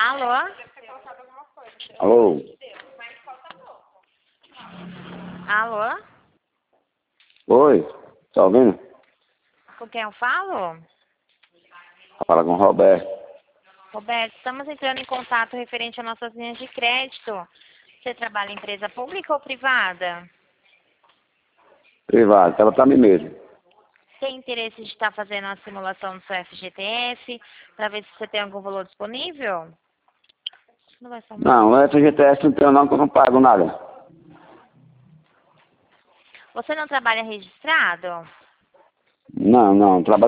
Alô? Alô? Alô? Oi? Tá ouvindo? Com quem eu falo? Fala com o Roberto. Roberto, estamos entrando em contato referente às nossas linhas de crédito. Você trabalha em empresa pública ou privada? Privado, ela tá mim mesmo. Tem interesse de estar fazendo uma simulação do seu FGTS para ver se você tem algum valor disponível? Não vai somar. Não, o FGTS não tem não, que eu não pago nada. Você não trabalha registrado? Não, trabalho